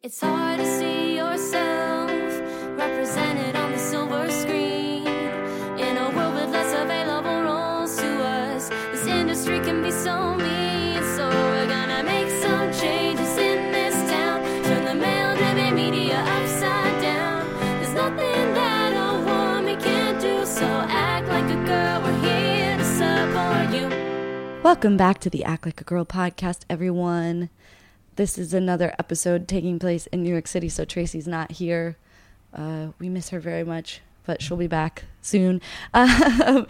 It's hard to see yourself represented on the silver screen. In a world with less available roles to us, this industry can be so mean. So we're gonna make some changes in this town. Turn the male-driven media upside down. There's nothing that a woman can't do, so act like a girl. We're here to support you. Welcome back to the Act Like a Girl podcast, everyone. This is another episode taking place in New York City, so Tracy's not here. We miss her very much, but she'll be back soon. I'm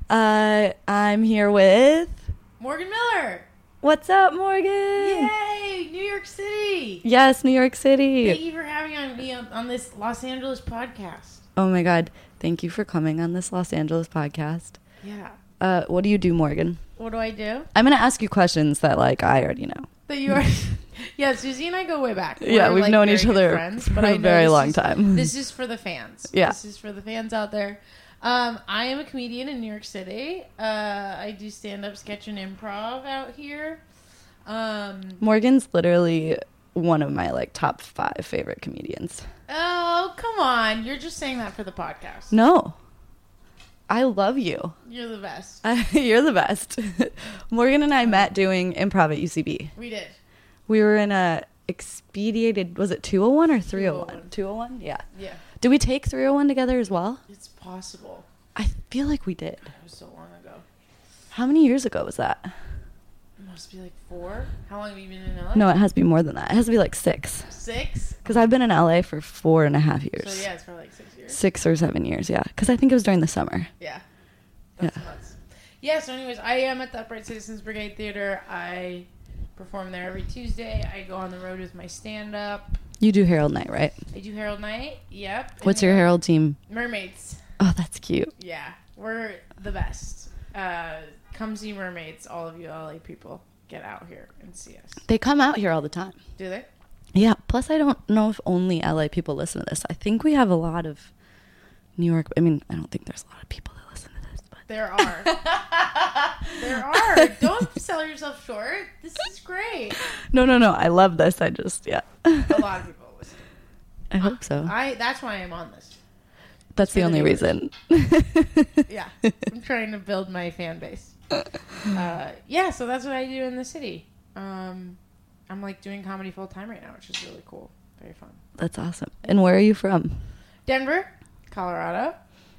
here with... Morgan Miller. What's up, Morgan? Yay, New York City. Yes, New York City. Thank you for having me on this Los Angeles podcast. Oh my God. Thank you for coming on this Los Angeles podcast. Yeah. What do you do, Morgan? What do I do? I'm going to ask you questions that, I already know. That you are... Yeah, Susie and I go way back. Yeah, we've known each other friends, for but a very long time. This is for the fans. Yeah. This is for the fans out there. I am a comedian in New York City. I do stand-up, sketch, and improv out here. Morgan's literally one of my, top 5 favorite comedians. Oh, come on. You're just saying that for the podcast. No. I love you. You're the best. You're the best. Morgan and I met doing improv at UCB. We did. We were in a expedited, was it 201 or 301? 201? Yeah. Yeah. Did we take 301 together as well? It's possible. I feel like we did. It was so long ago. How many years ago was that? It must be 4. How long have you been in LA? No, it has to be more than that. It has to be 6. 6? Because I've been in LA for 4.5 years. So yeah, it's probably 6 years. 6 or 7 years, yeah. Because I think it was during the summer. Yeah. That's nuts. Yeah, so anyways, I am at the Upright Citizens Brigade Theater. I perform there every Tuesday. I go on the road with my stand-up. You do Herald Night, right? I do Herald Night. Yep. What's your Herald team? Mermaids. Oh, that's cute. Yeah. We're the best. Come see Mermaids, all of you LA people. Get out here and see us. They come out here all the time. Do they? Yeah. Plus, I don't know if only LA people listen to this. I think we have a lot of New York. I mean, I don't think there's a lot of people that listen to this, but there are. There are. Don't sell yourself short. This is great. No. I love this. I just, yeah. A lot of people listen. I hope so. That's why I'm on this. That's the only reason. Yeah. I'm trying to build my fan base. Yeah, so that's what I do in the city. I'm doing comedy full time right now, which is really cool. Very fun. That's awesome. And where are you from? Denver, Colorado.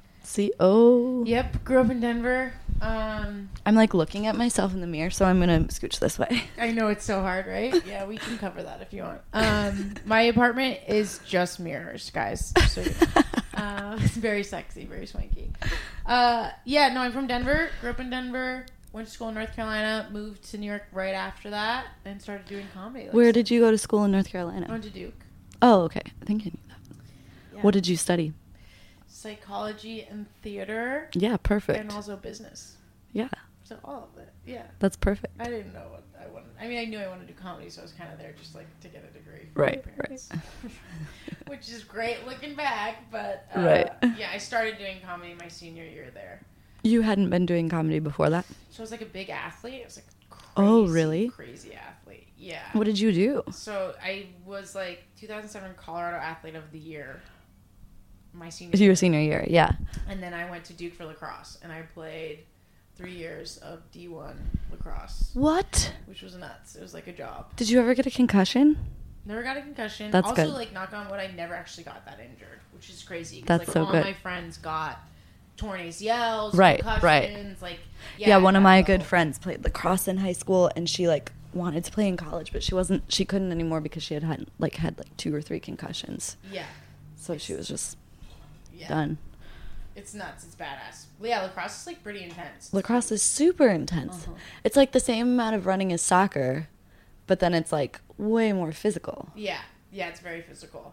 Yep. Grew up in Denver. I'm looking at myself in the mirror, so I'm gonna scooch this way. I know it's so hard, right? Yeah, we can cover that if you want. My apartment is just mirrors, guys. So it's very sexy, very swanky. I'm from Denver. Grew up in Denver. Went to school in North Carolina. Moved to New York right after that, and started doing comedy. Where did you go to school in North Carolina? I went to Duke. Oh, okay. I think I knew that. Yeah. What did you study? Psychology and theater. Yeah, perfect. And also business. Yeah. So all of it. Yeah. That's perfect. I didn't know what I wanted. I mean, I knew I wanted to do comedy, so I was kind of there just to get a degree. From right. my parents. Which is great looking back, but right. Yeah, I started doing comedy my senior year there. You hadn't been doing comedy before that? So I was a big athlete. I was crazy. Oh, really? Crazy athlete. Yeah. What did you do? So I was 2007 Colorado Athlete of the Year. My senior year. Your senior year, yeah. And then I went to Duke for lacrosse, and I played 3 years of D1 lacrosse. What? Which was nuts. It was a job. Did you ever get a concussion? Never got a concussion. That's also, good. Knock on wood, I never actually got that injured, which is crazy. That's so all good. All my friends got torn ACLs, right, concussions, right. Yeah, one of my good friends played lacrosse in high school, and she wanted to play in college, but she couldn't anymore because she had 2 or 3 concussions. Yeah. So she was just done. It's nuts. It's badass. Yeah, lacrosse is pretty intense. Lacrosse is super intense. Uh-huh. It's the same amount of running as soccer, but then it's way more physical. Yeah. Yeah, it's very physical.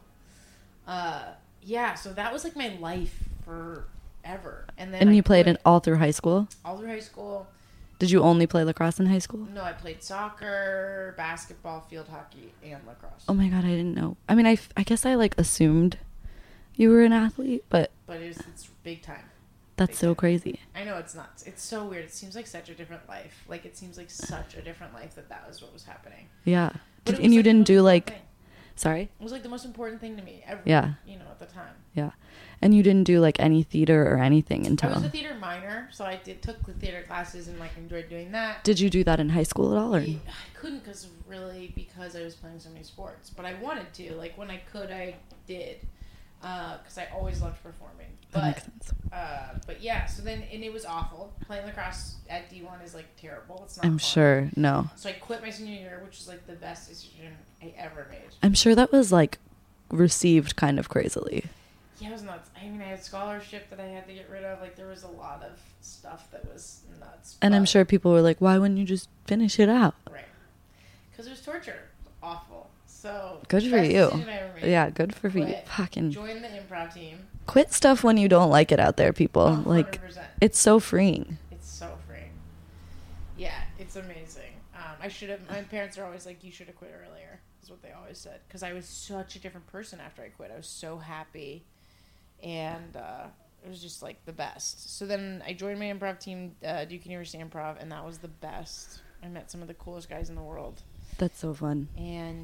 So that was my life forever. And then you played it all through high school? All through high school. Did you only play lacrosse in high school? No, I played soccer, basketball, field hockey, and lacrosse. Oh my God, I didn't know. I mean, I guess I assumed you were an athlete, but it's big time. That's so crazy. I know, it's nuts. It's so weird. It seems like such a different life. It seems like such a different life that was what was happening. Yeah. But And you didn't do Sorry? It was like the most important thing to me ever. Yeah. You know, at the time. Yeah. And you didn't do like any theater or anything I until... was a theater minor, so I took the theater classes and like enjoyed doing that. Did you do that in high school at all? Or? I couldn't because I was playing so many sports, but I wanted to. Like when I could, I did because I always loved performing. That makes sense. But yeah, so then and it was awful. Playing lacrosse at D1 is like terrible. It's not. I'm fun. sure. No. So I quit my senior year, which was like the best decision I ever made. I'm sure that was like received kind of crazily. Yeah, it was nuts. I mean, I had scholarship that I had to get rid of. Like, there was a lot of stuff that was nuts. And I'm but- sure people were like, why wouldn't you just finish it out? Right. Because it was torture. It was awful. So, Good for best you. decision I ever made. Yeah, good for you. Quit. Fucking Join the improv team. quit stuff when you don't like it out there, people. 100%. Like, it's so freeing. It's so freeing. Yeah, it's amazing. I should have. My parents are always like, "You should have quit earlier." Is what they always said. Because I was such a different person after I quit. I was so happy, and it was just like the best. So then I joined my improv team, Duke University Improv, and that was the best. I met some of the coolest guys in the world, That's so fun. and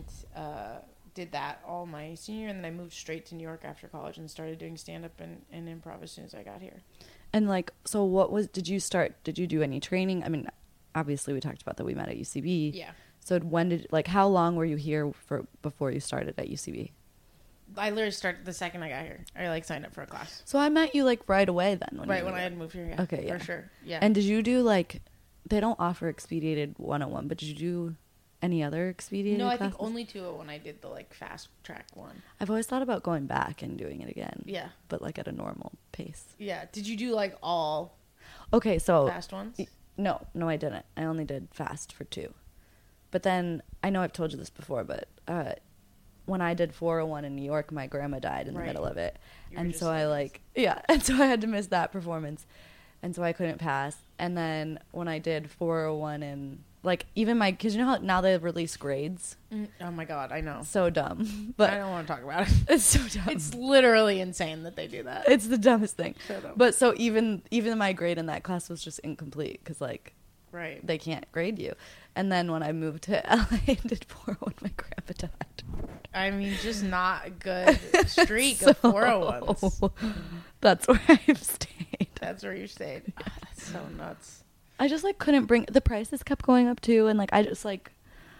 did that all my senior year, and then I moved straight to New York after college and started doing stand up and improv as soon as I got here. And like, so did you do any training? I mean, obviously we talked about that we met at UCB. Yeah. So how long were you here before you started at UCB? I literally started the second I got here. I like signed up for a class. So I met you like right away then. When When I had moved here, yeah. Okay, yeah. For sure. Yeah. And did you do like, they don't offer Expediated 101, but did you do any other Expediated no, I classes? think only 201 I did the like fast track one. I've always thought about going back and doing it again. Yeah. But like at a normal pace. Yeah. Did you do like all Okay, so fast ones? No, I didn't. I only did fast for 2. But then, I know I've told you this before, but when I did 401 in New York, my grandma died in the Right. middle of it. You were And just so and so I had to miss that performance. And so I couldn't pass. And then when I did 401 in, like, even because you know how now they release grades? Oh my God, I know. So dumb. But I don't want to talk about it. it's so dumb. It's literally insane that they do that. It's the dumbest thing. So dumb. But so even my grade in that class was just incomplete because, like, Right. they can't grade you. And then when I moved to LA and did 401, my grandpa died. I mean, just not a good streak So, of 401s. That's where I've stayed. That's where you stayed. Ah, that's so nuts. I just like couldn't bring the prices kept going up too, and like I just like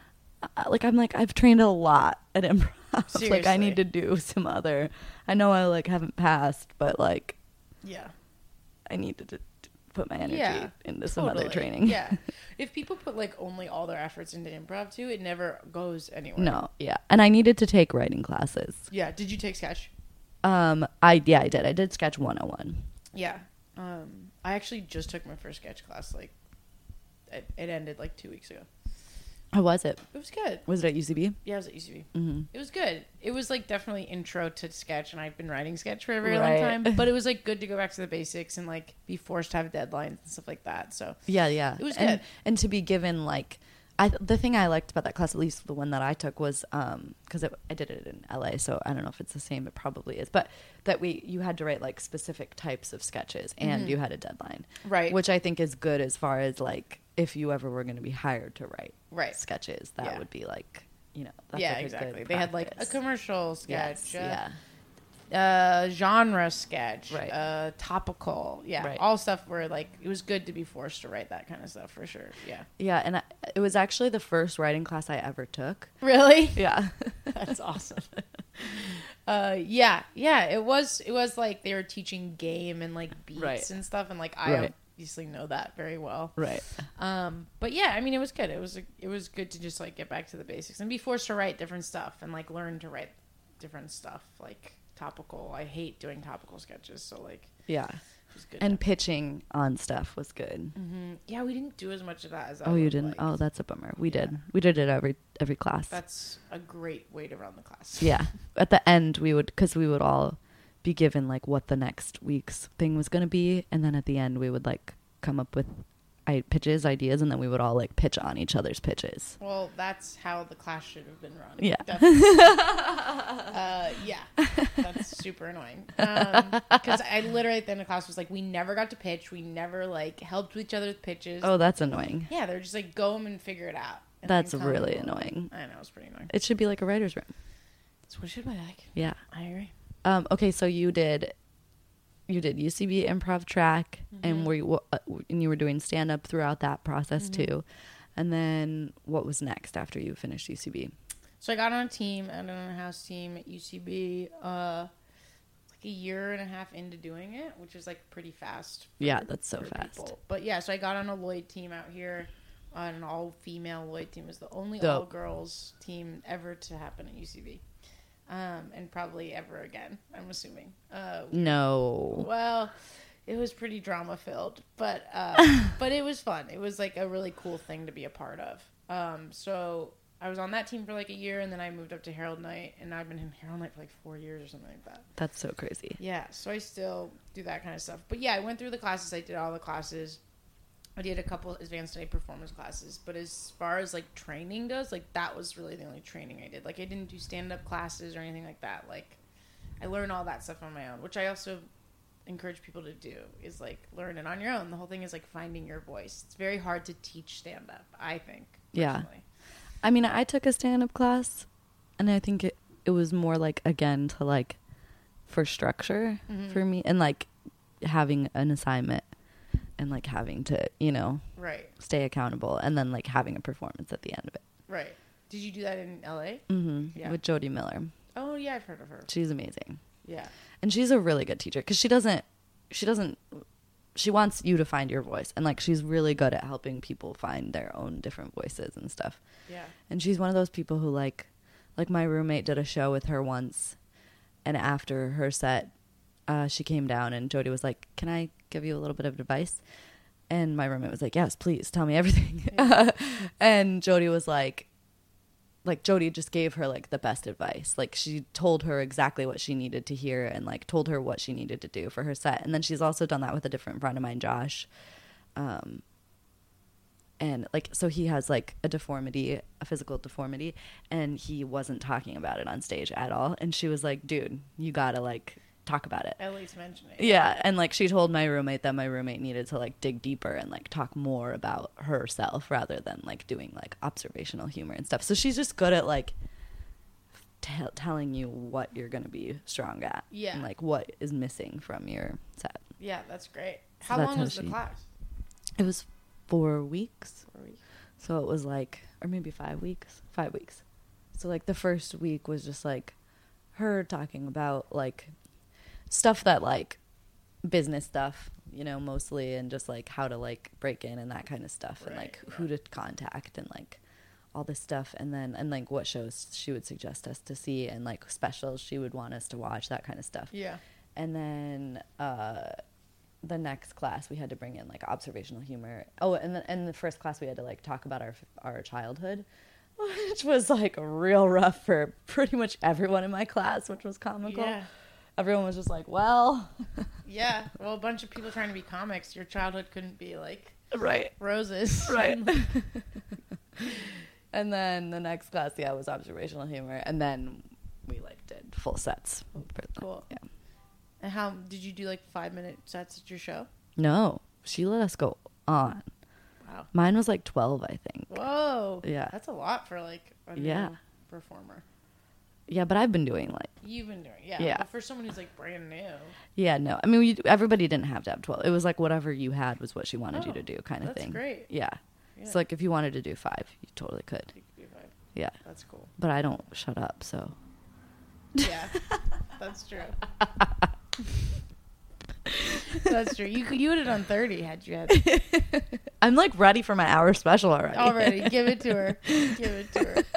I'm like I've trained a lot at improv. Like I Seriously. need to do some other. I know I like haven't passed, but like Yeah. I need to put my energy Yeah, into some other totally. training. Yeah. If people put like only all their efforts into improv too, it never goes anywhere. No, yeah, and I needed to take writing classes. Yeah. Did you take sketch? I did. I did sketch 101. Yeah. I actually just took my first sketch class. Like, it ended like 2 weeks ago. How was it? It was good. Was it at UCB? Yeah, I was at UCB. Mm-hmm. It was good. It was like definitely intro to sketch, and I've been writing sketch for a very Right. long time. But it was like good to go back to the basics and like be forced to have deadlines and stuff like that. So Yeah. It was and, good. And to be given like, the thing I liked about that class, at least the one that I took, was because I did it in LA, so I don't know if it's the same. It probably is, but that you had to write like specific types of sketches, and you had a deadline, Right. Which I think is good as far as like if you ever were going to be hired to write Right. sketches, that Yeah. would be like that's yeah, like a exactly. good They had like a practice. commercial sketch, Yes, genre sketch, Right. topical, yeah, Right. all stuff where like it was good to be forced to write that kind of stuff for sure. Yeah. yeah, and it was actually the first writing class I ever took. Really? Yeah. That's awesome. Yeah. It was like they were teaching game and like beats Right. and stuff, and like I Right. obviously know that very well. Right. But yeah, I mean, it was good. It was good to just like get back to the basics and be forced to write different stuff and like learn to write different stuff, like topical. I hate doing topical sketches, so like Yeah. it was good. And pitching on stuff was good. Yeah, we didn't do as much of that as I Oh, you would've didn't? liked. Oh, that's a bummer. We Yeah. did. We did it every class. That's a great way to run the class. Yeah. At the end, we would all be given like what the next week's thing was going to be, and then at the end, we would like come up with ideas, and then we would all like pitch on each other's pitches. Well, that's how the class should have been run. Yeah. Definitely. Yeah. That's super annoying. Because I literally at the end of class was like, we never got to pitch. We never like helped each other with pitches. Oh, that's annoying. Yeah, they're just like, go home and figure it out. And That's then come really home. annoying. I know, it's pretty annoying. It should be like a writer's room. Switch it back. Yeah. I agree. Okay, so you did UCB improv track, and you were doing stand up throughout that process too. And then what was next after you finished UCB? So I got on a team, on a house team at UCB, like a year and a half into doing it, which is like pretty fast. Yeah, that's so fast. People. But yeah, so I got on a Lloyd team out here, an all-female Lloyd team. It was the only Dope. all-girls team ever to happen at UCB. And probably ever again, I'm assuming. No. Well, it was pretty drama-filled, but it was fun. It was like a really cool thing to be a part of. So I was on that team for like a year, and then I moved up to Herald Night, and I've been in Herald Night for like 4 years or something like that. That's so crazy. Yeah, so I still do that kind of stuff. But yeah, I went through the classes. I did all the classes. I did a couple advanced study performance classes. But as far as like training goes, like that was really the only training I did. Like I didn't do stand-up classes or anything like that. Like I learned all that stuff on my own, which I also encourage people to do, is like learn it on your own. The whole thing is like finding your voice. It's very hard to teach stand-up, I think. Yeah. Personally. I mean, I took a stand-up class, and I think it was more like, again, to like for structure for me, and like having an assignment and like having to, you know, Right. stay accountable, and then like having a performance at the end of it. Right. Did you do that in LA? Yeah. With Jodie Miller. Oh yeah, I've heard of her. She's amazing. Yeah. And she's a really good teacher, because she wants you to find your voice, and like she's really good at helping people find their own different voices and stuff. Yeah. And she's one of those people who like my roommate did a show with her once, and after her set, she came down and Jodie was like, "Can I give you a little bit of advice?" And my roommate was like, "Yes, please, tell me everything." Yeah. And Jodie was like Jodie just gave her like the best advice. Like she told her exactly what she needed to hear, and like told her what she needed to do for her set. And then she's also done that with a different friend of mine, Josh. And like, so he has like a physical deformity, and he wasn't talking about it on stage at all. And she was like, "Dude, you gotta like talk about it." At least mention it. Yeah. And like she told my roommate that my roommate needed to like dig deeper and like talk more about herself rather than like doing like observational humor and stuff. So she's just good at like telling you what you're gonna be strong at. Yeah. And like what is missing from your set. Yeah, that's great. So How that's long how was the class? It was 4 weeks. 4 weeks. So it was like, or maybe 5 weeks. 5 weeks. So like the first week was just like her talking about like stuff that like business stuff, you know, mostly, and just like how to like break in and that kind of stuff, and like who to contact and like all this stuff, and then and like what shows she would suggest us to see, and like specials she would want us to watch, that kind of stuff. Yeah. And then the next class we had to bring in like observational humor. Oh, and then in the first class we had to like talk about our childhood, which was like real rough for pretty much everyone in my class, which was comical. Yeah. Everyone was just like, well. Yeah. Well, a bunch of people trying to be comics. Your childhood couldn't be like Right. roses. Right. And then the next class, yeah, was observational humor. And then we like did full sets. Cool. Yeah. And how did you do like 5-minute sets at your show? No, she let us go on. Wow. Mine was like 12, I think. Whoa. Yeah. That's a lot for like a Yeah. new performer. Yeah, but I've been doing like, You've been doing, Yeah. But for someone who's like brand new. yeah, no. I mean, everybody didn't have to have 12. It was like whatever you had was what she wanted you Oh, to do, kind of that's thing. great. Yeah. Yeah. So like if you wanted to do 5, you totally could. You could be fine. Yeah. That's cool. But I don't shut up, so. Yeah. That's true. That's true. You would have done 30 had you had I'm like ready for my hour special already. already. Give it to her. Give it to her.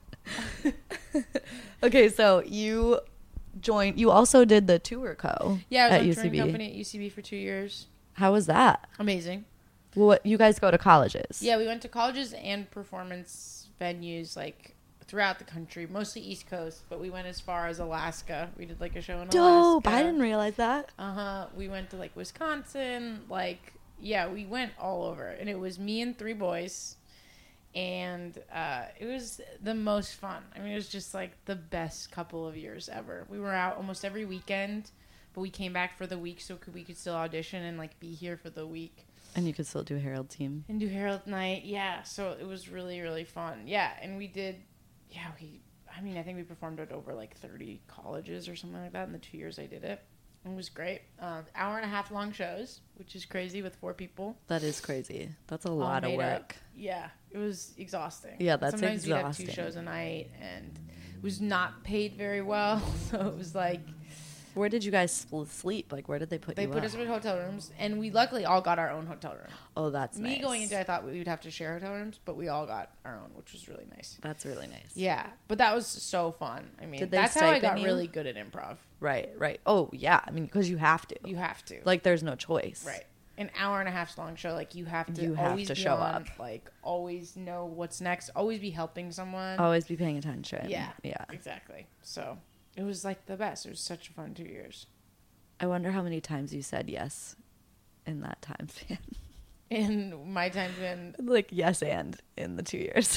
Okay, so you also did the tour co. Yeah, I was at on UCB. touring company at UCB for 2 years. How was that? Amazing. What, you guys go to colleges? Yeah, we went to colleges and performance venues like throughout the country, mostly East Coast, but we went as far as Alaska. We did like a show in Dope. Alaska. I didn't realize that. We went to like Wisconsin, like yeah, we went all over, and it was me and 3 boys, and it was the most fun. I mean, it was just like the best couple of years ever. We were out almost every weekend, but we came back for the week so we could still audition and like be here for the week. And you could still do Herald team. And do Herald Night, yeah. So it was really, really fun. Yeah, and we did, yeah, I think we performed at over like 30 colleges or something like that in the 2 years I did it. It was great. Hour and a half long shows, which is crazy with 4 people. That is crazy. That's a lot of work. Yeah, it was exhausting. Yeah, that's Sometimes exhausting. we'd have 2 shows a night, and it was not paid very well. So it was like, Where did you guys sleep? Like, where did they put they you put up? us in hotel rooms, and we luckily all got our own hotel room. Oh, that's Me nice. going into it, I thought we would have to share hotel rooms, but we all got our own, which was really nice. That's really nice. Yeah, but that was so fun. I mean, Did they that's how I got stipend you? really good at improv. Right. Oh, yeah. I mean, because you have to. You have to. Like, there's no choice. Right. An hour and a half long show, like you have to You have always to be show on, up. like always know what's next, always be helping someone. Always be paying attention. Yeah. Yeah. Exactly. So it was like the best. It was such a fun 2 years. I wonder how many times you said yes in that time span. In my time in Like, yes and in the 2 years.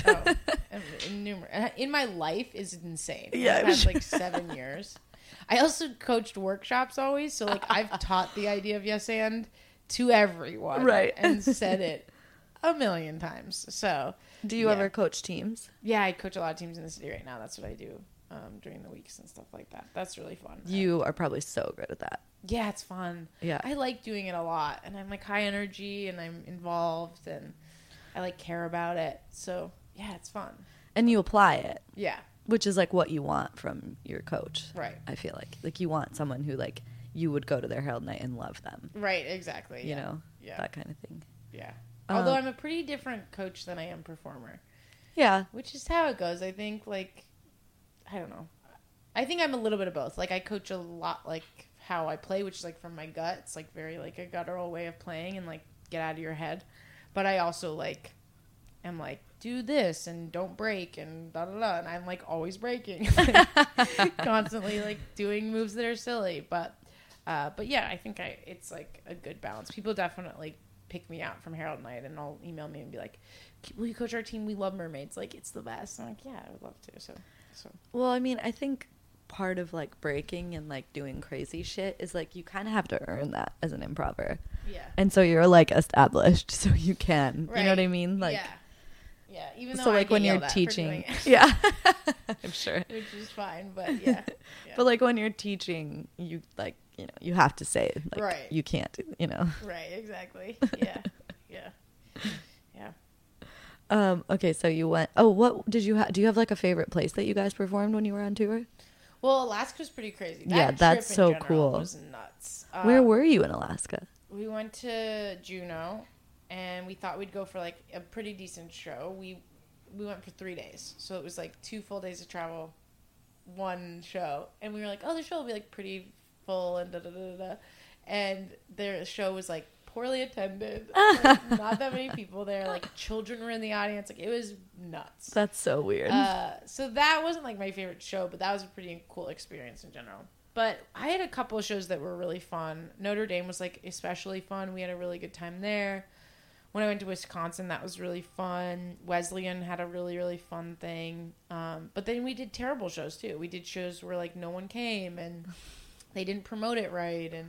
in my life is insane. Yeah, I've I'm had like 7 years. I also coached workshops always, so like I've taught the idea of yes and to everyone, Right. and said it a million times. So Do you yeah. ever coach teams? Yeah, I coach a lot of teams in the city right now. That's what I do during the weeks and stuff like that. That's really fun. You are probably so good at that. Yeah, it's fun. Yeah. I like doing it a lot, and I'm like high energy, and I'm involved, and I like care about it. So yeah, it's fun. And you apply it, Yeah, which is like what you want from your coach. right, I feel like you want someone who like you would go to their Herald Night and love them. right, exactly. You Yeah. know, Yeah, that kind of thing. yeah. Um, Although I'm a pretty different coach than I am performer, Yeah. which is how it goes. I think like I don't know. I think I'm a little bit of both. Like I coach a lot like how I play, which is like from my gut. It's like very like a guttural way of playing and like get out of your head. But I also like am like do this and don't break and da da da, and I'm like always breaking, constantly like doing moves that are silly. But yeah, I think it's like a good balance. People definitely pick me out from Herald Night and all email me and be like, "Will you coach our team? We love mermaids. Like it's the best." I'm like, "Yeah, I would love to." So. Well, I mean, I think part of like breaking and like doing crazy shit is like you kind of have to earn that as an improver. Yeah. And so you're like established, so you can. Right. You know what I mean? Like, yeah. Even though so I like get when you're yelled at for teaching, doing it, yeah, I'm sure. which is fine, but yeah. But like when you're teaching, you like you have to say like Right. you can't, Right, exactly. Yeah, yeah. Okay, so you went. Oh, what did you have? Do you have like a favorite place that you guys performed when you were on tour? Well, Alaska's pretty crazy. Yeah, trip that's in so general cool. Was nuts. Where were you in Alaska? We went to Juneau, and we thought we'd go for like a pretty decent show. We went for 3 days, so it was like 2 full days of travel, 1 show, and we were like, oh, the show will be like pretty full and da da da da, and their show was like poorly attended, like, not that many people there, like children were in the audience, like it was nuts. That's so weird. So that wasn't like my favorite show, but that was a pretty cool experience in general. But I had a couple of shows that were really fun. Notre Dame was like especially fun. We had a really good time there. When I went to Wisconsin, that was really fun. Wesleyan had a really, really fun thing. But then we did terrible shows too. We did shows where like no one came and they didn't promote it right. And,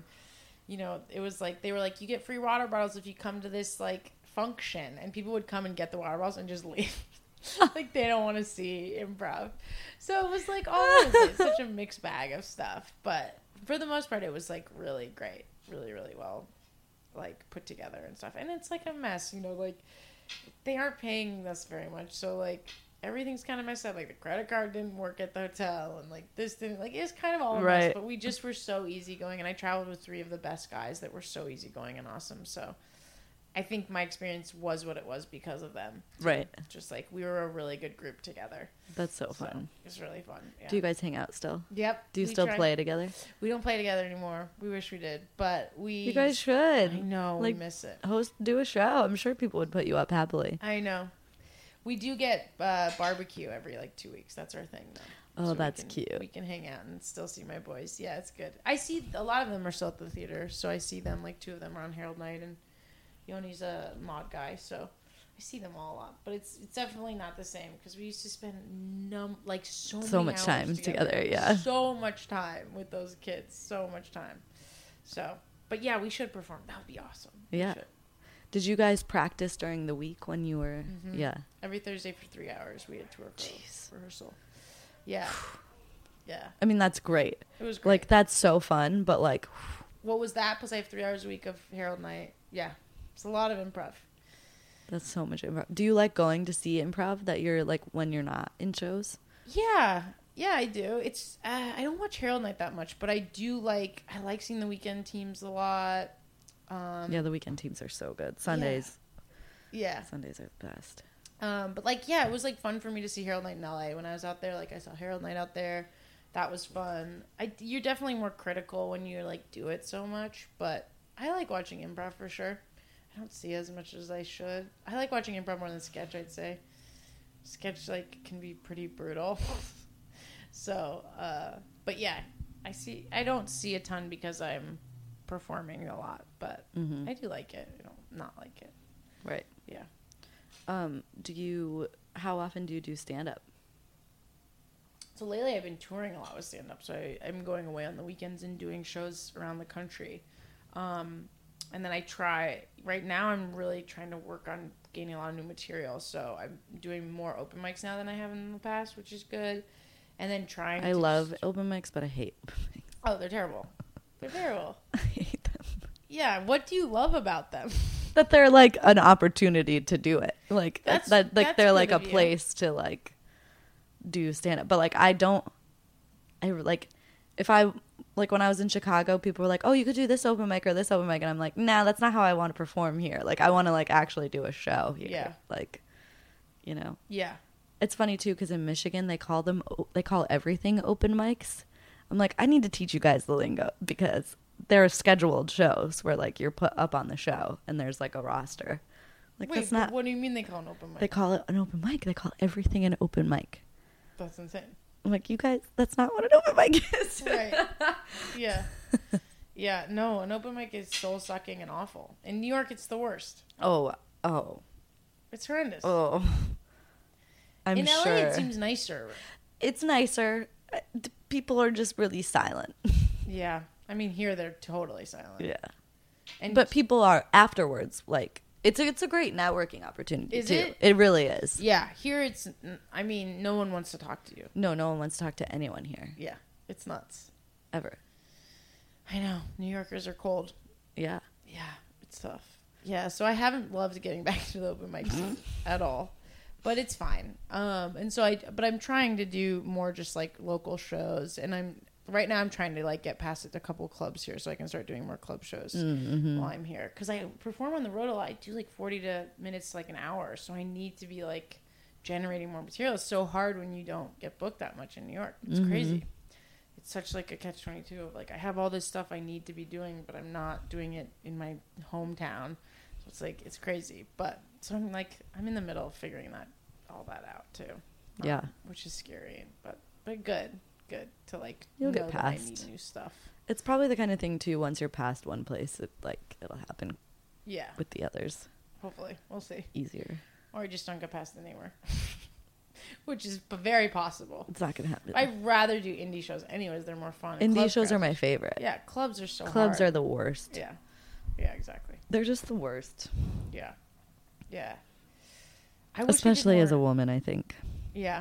it was like, they were like, you get free water bottles if you come to this like function. And people would come and get the water bottles and just leave. Like they don't want to see improv. So it was like all of it, such a mixed bag of stuff. But for the most part, it was like really great. Really, really well like put together and stuff. And it's like a mess, like they aren't paying us very much. So like everything's kind of messed up. Like the credit card didn't work at the hotel and like this didn't, like it's kind of all a mess. But we just were so easygoing, and I traveled with 3 of the best guys that were so easygoing and awesome. So I think my experience was what it was because of them. too. Right. Just like we were a really good group together. That's so fun. It was really fun. Yeah. Do you guys hang out still? Yep. Do you we still try. play together? We don't play together anymore. We wish we did, but You guys should. I know. Like, we miss it. do a show. I'm sure people would put you up happily. I know. We do get barbecue every like 2 weeks. That's our thing, though. Oh, So that's cute. We can hang out and still see my boys. Yeah, it's good. I see a lot of them are still at the theater, so I see them. Like 2 of them are on Herald Night, and Yoni's a mod guy, so I see them all a lot. But it's definitely not the same because we used to spend so many much hours time together. Yeah, so much time with those kids. So much time. So, but yeah, we should perform. That would be awesome. We Yeah. should. Did you guys practice during the week when you were? Mhm. Yeah. Every Thursday for 3 hours we had tour Jeez. rehearsal. Yeah. Yeah. I mean, that's great. It was great. Like, that's so fun, but like, What was that? Plus I have 3 hours a week of Herald Night. Yeah. It's a lot of improv. that's so much improv. Do you like going to see improv that you're like when you're not in shows? Yeah. Yeah, I do. It's I don't watch Herald Night that much, but I like seeing the weekend teams a lot. Yeah, the weekend teams are so good. Sundays Yeah. are the best. But like, yeah, it was like fun for me to see Herald Night in LA when I was out there. Like, I saw Herald Night out there. That was fun. You're definitely more critical when you like do it so much, but I like watching improv for sure. I don't see as much as I should. I like watching improv more than sketch, I'd say. Sketch like can be pretty brutal. So, but yeah, I don't see a ton because I'm performing a lot, but I do like it. I don't not like it. Right. Yeah. How often do you do stand-up? So lately I've been touring a lot with stand-up. So I'm going away on the weekends and doing shows around the country. And then right now I'm really trying to work on gaining a lot of new material. So I'm doing more open mics now than I have in the past, which is good. And then I love open mics, but I hate open mics. Oh, they're terrible. They're terrible. I hate them. Yeah, what do you love about them? That they're like an opportunity to do it. Like That's they're like good a of you. place to like do stand up. But like if I like when I was in Chicago, people were like, "Oh, you could do this open mic or this open mic," and I'm like, "Nah, that's not how I want to perform here. Like I want to like actually do a show here." Yeah. Like, you know. Yeah. It's funny too because in Michigan they call everything open mics. I'm like, I need to teach you guys the lingo because there are scheduled shows where like you're put up on the show and there's like a roster. Like Wait, that's not. what do you mean they call an open mic? They call it an open mic. They call everything an open mic. That's insane. I'm like, you guys, that's not what an open mic is. Right. Yeah. Yeah, no, an open mic is soul sucking and awful. In New York, it's the worst. Oh. It's horrendous. I'm In LA, sure. it seems nicer. It's nicer. People are just really silent. Yeah. I mean, here they're totally silent. Yeah. And But people are afterwards like it's a great networking opportunity Is too. it? It really is. yeah, here it's. I mean, no one wants to talk to you. No one wants to talk to anyone here Yeah, it's nuts. ever. I know. New Yorkers are cold. Yeah. Yeah, it's tough. Yeah, so I haven't loved getting back to the open mic scene at all, but it's fine. And so I'm trying to do more just like local shows, and right now I'm trying to like get past a couple clubs here so I can start doing more club shows while I'm here because I perform on the road a lot. I do like 40 minutes to like an hour, so I need to be like generating more material. It's so hard when you don't get booked that much in New York. It's crazy. It's such like a catch-22 of like I have all this stuff I need to be doing, but I'm not doing it in my hometown. So it's like it's crazy. But so I'm in the middle of figuring all that out too. Yeah. Which is scary, but good to like You'll know get that I past. need new stuff. It's probably the kind of thing too once you're past one place it'll happen Yeah, with the others hopefully we'll see. easier. Or I just don't get past it anywhere, which is very possible. It's not going to happen. I'd rather do indie shows anyways. They're more fun. Indie shows are my favorite. Yeah, clubs are so Clubs hard. are the worst. Yeah, exactly. They're just the worst. Yeah. I wish I did Especially as a more. woman, I think. Yeah.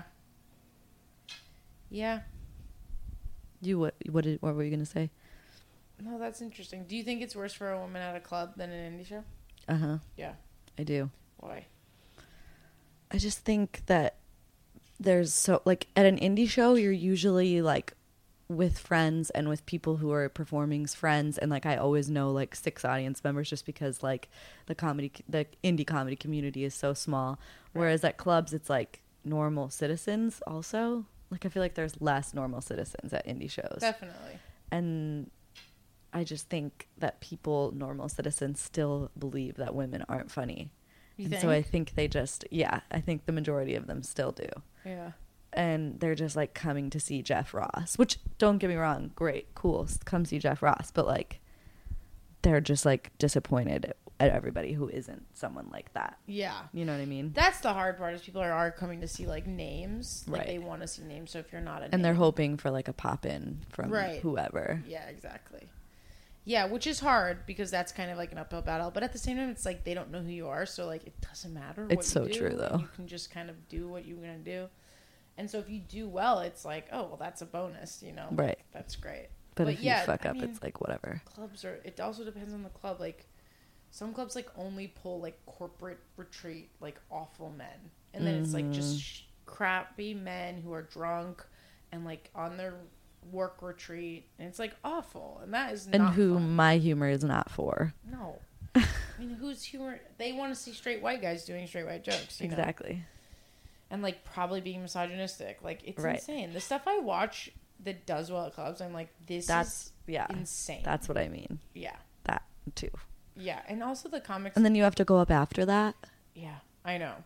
What were you going to say? No, that's interesting. Do you think it's worse for a woman at a club than an indie show? Uh-huh. Yeah. I do. Why? I just think that there's so like at an indie show you're usually like with friends and with people who are performing's friends, and like I always know like 6 audience members just because like the indie comedy community is so small, whereas at clubs it's like normal citizens also. Like I feel like there's less normal citizens at indie shows. Definitely. And I just think that normal citizens still believe that women aren't funny. You And think? so I think I think the majority of them still do. Yeah. And they're just like coming to see Jeff Ross, which don't get me wrong, great, cool, come see Jeff Ross, but like they're just like disappointed at everybody who isn't someone like that. Yeah. You know what I mean? That's the hard part is people are coming to see like names. Like Right. they want to see names. So if you're not a And they're name- hoping for like a pop in from Right. whoever. Yeah, exactly. Yeah, which is hard because that's kind of like an uphill battle. But at the same time, it's like they don't know who you are. So like it doesn't matter what It's you so do. true, though. You can just kind of do what you're going to do. And so if you do well, it's like, oh, well, that's a bonus, you know? Right. That's great. But if yeah, you fuck I up, mean, it's like whatever. Clubs are, it also depends on the club. Like, some clubs, like, only pull, like, corporate retreat, like, awful men. And then it's, like, just crappy men who are drunk and, like, on their work retreat. And it's, like, awful. And that is not And who fun. my humor is not for. No. I mean, whose humor? They want to see straight white guys doing straight white jokes, you know? Exactly. And, like, probably being misogynistic. Like, it's Right. insane. The stuff I watch that does well at clubs, I'm like, this That's, is yeah. insane. That's what I mean. Yeah. That, too. Yeah. And also the comics. And then you have to go up after that. Yeah. I know.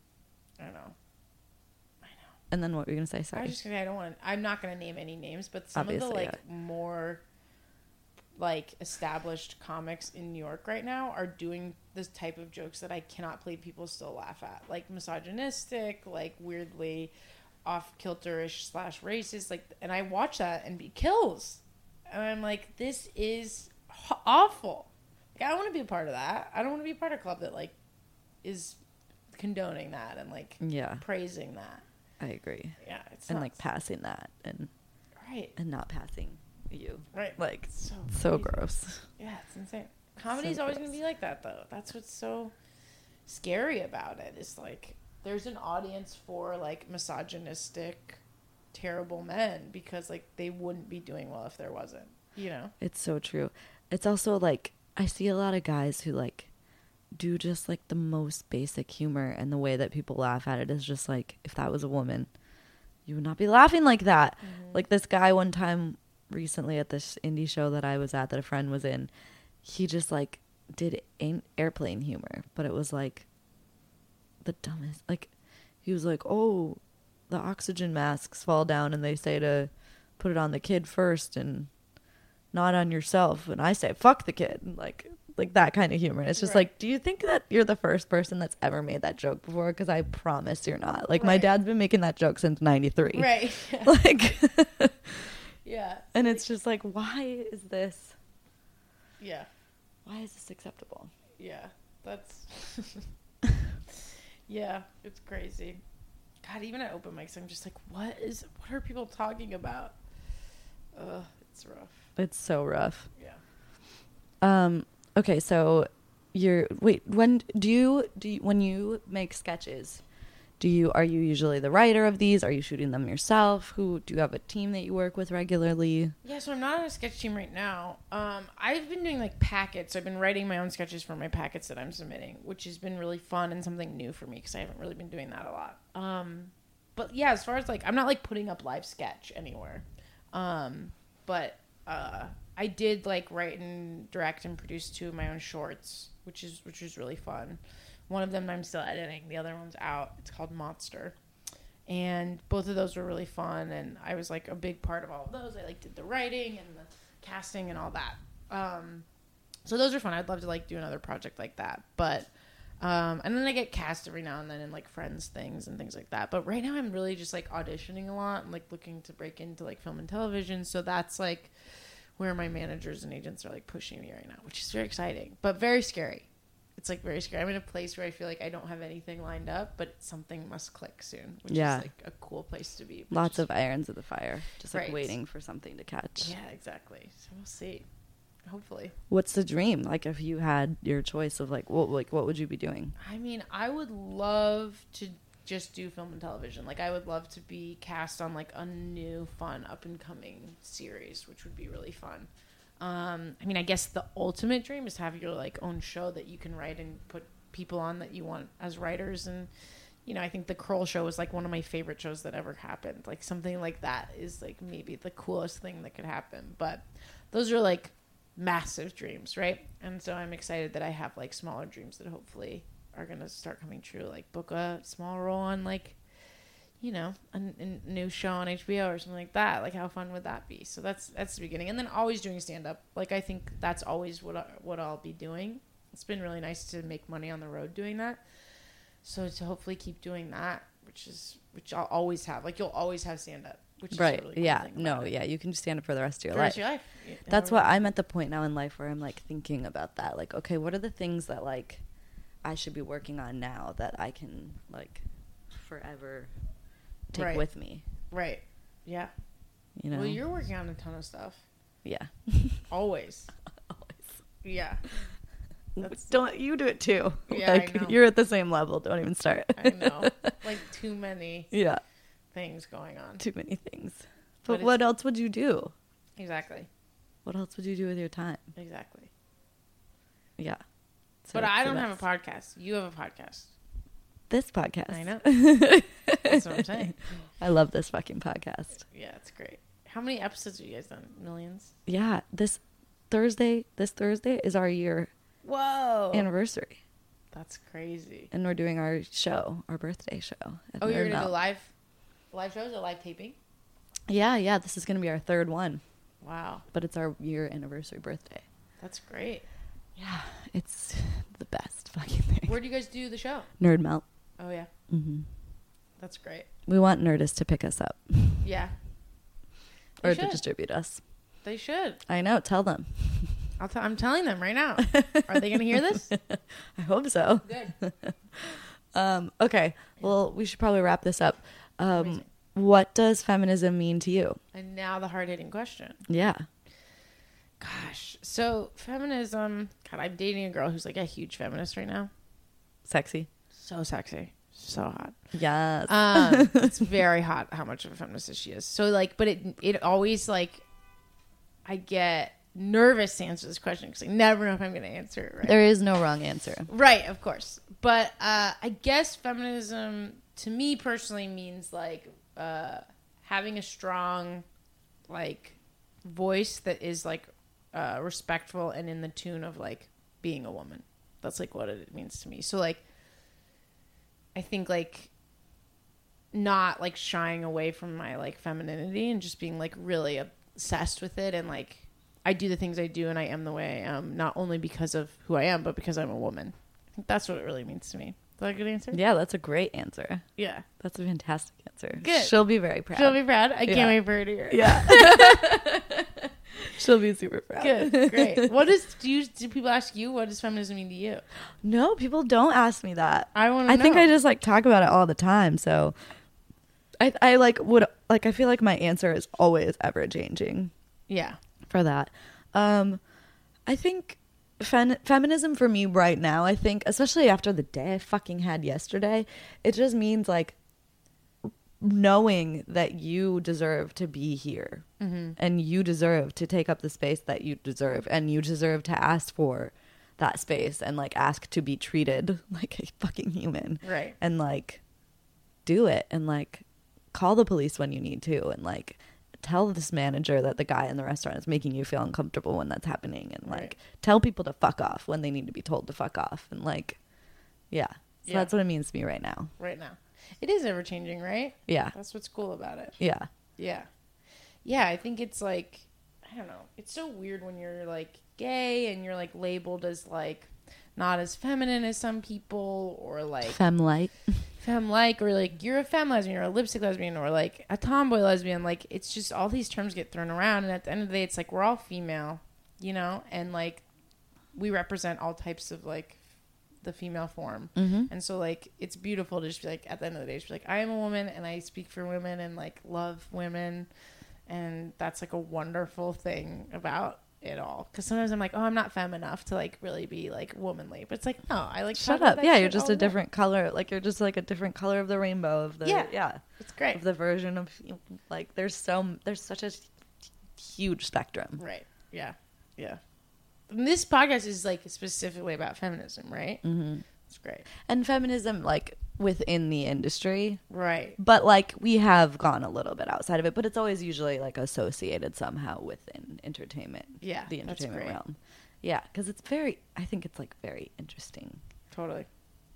And then what were you going to say? I was Sorry. just going to say, I'm not going to name any names, but some of the, Obviously, like, more, like, established comics in New York right now are doing this type of jokes that I cannot believe people still laugh at. Like, misogynistic, like, weirdly off-kilter-ish / racist, like, and I watch that and be kills. And I'm like, this is awful. Like, I don't want to be a part of that. I don't want to be a part of a club that, like, is condoning that and, like, Yeah. praising that. I agree. Yeah, it's And nuts. like passing that and Right. not passing you. Right. Like crazy. so gross. Yeah, it's insane. Comedy's always going to be like that, though. That's what's so scary about it. Is like there's an audience for like misogynistic, terrible men because like they wouldn't be doing well if there wasn't. You know. It's so true. It's also like I see a lot of guys who like do just like the most basic humor, and the way that people laugh at it is just like, if that was a woman, you would not be laughing like that. Like this guy one time recently at this indie show that I was at that a friend was in, he just like did airplane humor, but it was like the dumbest. Like he was like, oh, the oxygen masks fall down and they say to put it on the kid first and not on yourself, and I say fuck the kid, and like that kind of humor. It's just Right. like, do you think that you're the first person that's ever made that joke before? Because I promise you're not. Like my Right. dad's been making that joke since 93. Right. Like Yeah. and it's just like, why is this acceptable? Yeah. That's. Yeah, it's crazy. God, even at open mics, I'm just like, what are people talking about? It's rough. It's so rough. Yeah. Okay, so when you make sketches, are you usually the writer of these? Are you shooting them yourself? Do you have a team that you work with regularly? Yeah, so I'm not on a sketch team right now. I've been doing like packets. I've been writing my own sketches for my packets that I'm submitting, which has been really fun and something new for me because I haven't really been doing that a lot. But yeah, as far as like, I'm not like putting up live sketch anywhere. But I did like write and direct and produce 2 of my own shorts, which was really fun. One of them I'm still editing. The other one's out. It's called Monster. And both of those were really fun. And I was like a big part of all of those. I like did the writing and the casting and all that. So those are fun. I'd love to like do another project like that. But, and then I get cast every now and then in like Friends things and things like that. But right now I'm really just like auditioning a lot and like looking to break into like film and television. So that's like where my managers and agents are like pushing me right now, which is very exciting, but very scary. It's like very scary. I'm in a place where I feel like I don't have anything lined up, but something must click soon, which is like a cool place to be. Lots of irons in the fire, just like Right. waiting for something to catch. Yeah, exactly. So we'll see. Hopefully. What's the dream? Like if you had your choice of like what would you be doing? I mean, I would love to just do film and television. Like I would love to be cast on like a new fun up and coming series, which would be really fun. I mean, I guess the ultimate dream is to have your like own show that you can write and put people on that you want as writers. And you know, I think the Kroll Show was like one of my favorite shows that ever happened. Like something like that is like maybe the coolest thing that could happen. But those are like massive dreams, right? And so I'm excited that I have like smaller dreams that hopefully are gonna start coming true. Like book a small role on like, you know, a new show on HBO or something like that. Like how fun would that be? So that's the beginning. And then always doing stand up. Like I think that's always what I'll be doing. It's been really nice to make money on the road doing that. So to hopefully keep doing that, which I'll always have. Like you'll always have stand up, which is Right. a really cool Yeah. thing No, about it. yeah, you can just stand up for the rest of your For the life. rest of your life. Yeah, That's however- what I'm at the point now in life where I'm like thinking about that. Like, okay, what are the things that like I should be working on now that I can like forever take Right. with me. Right. Yeah. You know. Well, you're working on a ton of stuff. Yeah. Always. Always. Yeah. That's- Don't you do it too? Yeah, I like know. you're at the same level. Don't even start. I know. Like too many Yeah. things going on. Too many things. But But what else would you do? Exactly. What else would you do with your time? Exactly. Yeah. But So I it's don't the have a best. podcast. You have a podcast. This podcast. I know. That's what I'm saying. I love this fucking podcast. Yeah, it's great. How many episodes have you guys done? Millions? Yeah. This Thursday is our year Whoa. anniversary. That's crazy. And we're doing our show, our birthday show. at Oh, you're Nerd going to do Melt. live shows or live taping? Yeah. This is going to be our third one, Wow. but it's our year anniversary birthday. That's great. Yeah. It's the best fucking thing. Where do you guys do the show? Nerd Melt. Oh, yeah. Hmm. That's great. We want Nerdist to pick us up Yeah. or They to should. distribute us. They should. I know. Tell them. I'm telling them right now. Are they going to hear this? I hope so. Good. Okay. Well, we should probably wrap this up. Amazing. What does feminism mean to you? And now the hard-hitting question. Yeah. Gosh. So feminism. God, I'm dating a girl who's like a huge feminist right now. Sexy. So sexy. So hot. Yes. It's very hot how much of a feminist she is. So like, but it always like, I get nervous to answer this question because I never know if I'm going to answer it right. There is no wrong answer. Right, of course. But I guess feminism to me personally means like having a strong like voice that is like respectful and in the tune of like being a woman. That's like what it means to me. So like I think like not like shying away from my like femininity and just being like really obsessed with it and like I do the things I do and I am the way I am not only because of who I am but because I'm a woman. I think that's what it really means to me. Is that a good answer? Yeah, that's a great answer. Yeah. That's a fantastic answer. Good. She'll be very proud. She'll be proud. I Yeah. can't wait for her to hear it. Yeah. She'll be super proud. Good. Great. Do people ask you what does feminism mean to you? No, people don't ask me that. I want to I know. think I just like talk about it all the time. So I like would like I feel like my answer is always ever changing Yeah. for that. I think feminism for me right now, I think, especially after the day I fucking had yesterday, it just means like knowing that you deserve to be here and you deserve to take up the space that you deserve and you deserve to ask for that space and like ask to be treated like a fucking human. Right. And like do it and like call the police when you need to and like tell this manager that the guy in the restaurant is making you feel uncomfortable when that's happening and like Right. tell people to fuck off when they need to be told to fuck off and like yeah. So Yeah. that's what it means to me right now. Right now. It is ever changing, right? Yeah. That's what's cool about it. Yeah. Yeah. Yeah, I think it's like, I don't know. It's so weird when you're like gay and you're like labeled as like not as feminine as some people or like Femlite. femme-like or like you're a femme lesbian or a lipstick lesbian or like a tomboy lesbian. Like it's just all these terms get thrown around and at the end of the day it's like we're all female, you know, and like we represent all types of like the female form. And so like it's beautiful to just be like at the end of the day just be like I am a woman and I speak for women and like love women and that's like a wonderful thing about it all because sometimes I'm like oh I'm not femme enough to like really be like womanly but it's like no I like Shut talk about up. that Yeah, shit you're just all a the time. different color. Like you're just like a different color of the rainbow of the Yeah. It's great. of the version of like there's such a huge spectrum. Right. Yeah. Yeah. And this podcast is like specifically about feminism, right? Mm-hmm. It's great. And feminism like within the industry. Right. But like we have gone a little bit outside of it, but it's always usually like associated somehow within entertainment. Yeah, The that's entertainment great. realm. Yeah, because I think it's like very interesting Totally.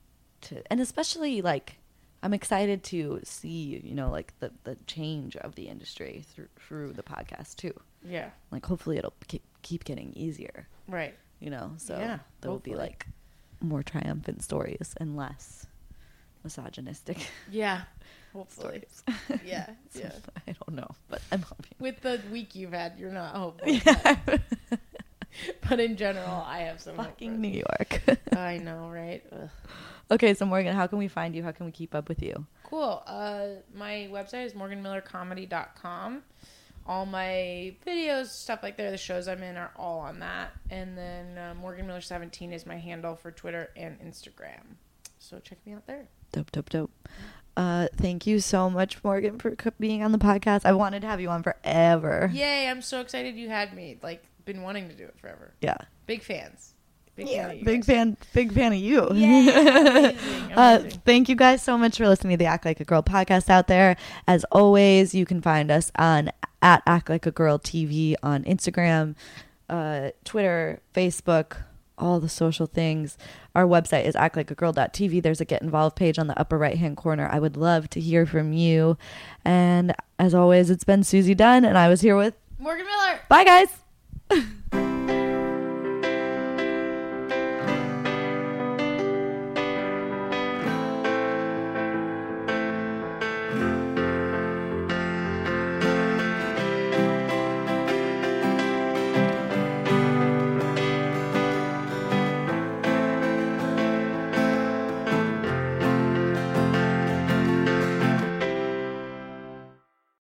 and especially like I'm excited to see, you know, like the change of the industry through the podcast too. Yeah. Like hopefully it'll keep getting easier, Right. you know, so Yeah, there will be hopefully. like more triumphant stories and less misogynistic Yeah. Hopefully. stories. Yeah. Yeah. I don't know, but I'm hoping. With the week you've had, you're not hopeful. Yeah. But in general, I have some Fucking New York. I know, right? Ugh. Okay, so Morgan, how can we find you? How can we keep up with you? Cool. My website is morganmillercomedy.com. All my videos, stuff like that, the shows I'm in are all on that. And then Morgan Miller 17 is my handle for Twitter and Instagram. So check me out there. Dope. Thank you so much, Morgan, for being on the podcast. I wanted to have you on forever. Yay, I'm so excited you had me. Like, been wanting to do it forever. Yeah. Big fans. Big fan of you. Yeah, amazing. Thank you guys so much for listening to the Act Like a Girl podcast out there. As always, you can find us on at Act Like a Girl TV on Instagram, Twitter, Facebook, all the social things. Our website is actlikeagirl.tv. There's a get involved page on the upper right hand corner. I would love to hear from you. And as always, it's been Susie Dunn, and I was here with Morgan Miller. Bye, guys.